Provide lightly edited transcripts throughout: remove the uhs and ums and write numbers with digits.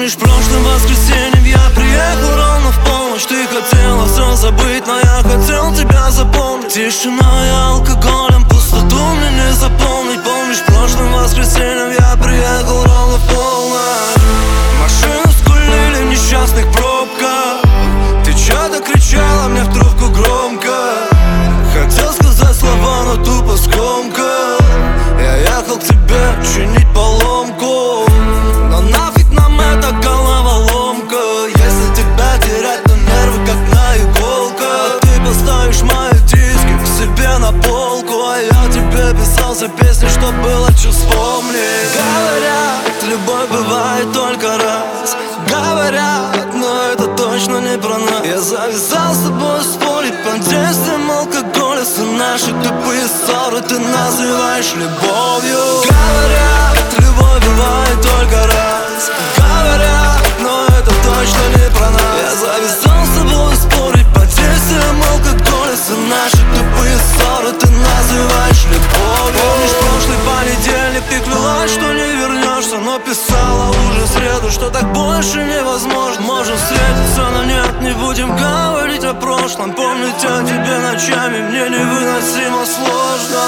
Помнишь, прошлым воскресеньем я приехал ровно в полночь. Ты хотела все забыть, но я хотел тебя запомнить. Тишина и алкоголем пустоту мне не заполнить. Помнишь, прошлым воскресеньем я приехал ровно в полночь. Машины скулили в несчастных пробках. Ты что-то кричала мне в трубку громко. Хотел сказать слова, но тупо скомкал. Я ехал к тебе чинить поломку, но нафиг нам эта головоломка. Если тебя терять, то нервы как на иголках. Ты поставишь мои диски к себе на полку, а я тебе писал за песни, чтоб было что вспомнить. Говорят, любовь бывает только раз. Говорят, но это точно не про нас. Я завязал с тобой спорить под действием алкоголя. Все наши тупые ссоры ты называешь любовью. Говорят, любовь бывает только раз. Говорят, но это точно не про нас. Я завязал с тобой спорить под действием алкоголя. Все наши тупые ссоры ты называешь любовью. Помнишь, прошлый понедельник ты клялась, что не вернешься, но писала уже в среду, что так больше невозможно. Можем встретиться, но нет, не будем говорить о прошлом. Помнить о тебе ночами мне невыносимо сложно.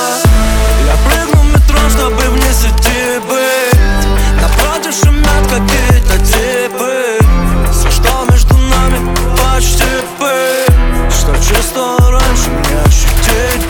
Я прыгну в метро, чтобы вне сети быть. Напротив шумят какие-то типы. Все, что между нами, почти пыль. Что чувство раньше не ощутить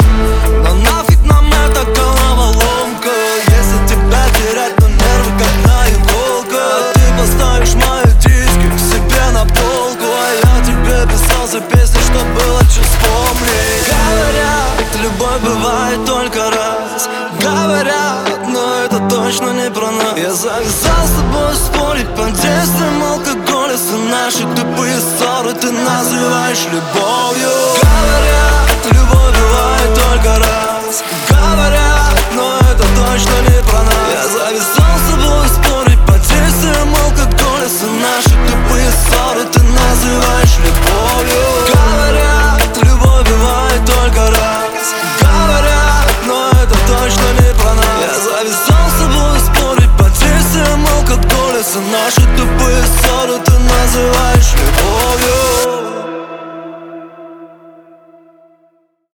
бы. Но нафиг нам эта головоломка. Если тебя терять, то нервы как на иголках. Ты поставишь мои диски к себе на полку, а я тебе писал за песни, чтоб было что вспомнить. Говорят, любовь бывает только раз. Говорят, но это точно не про нас. Я завязал с тобой спорить под действием алкоголя. Все наши тупые ссоры ты называешь любовью. Говорят, любовь бывает только раз.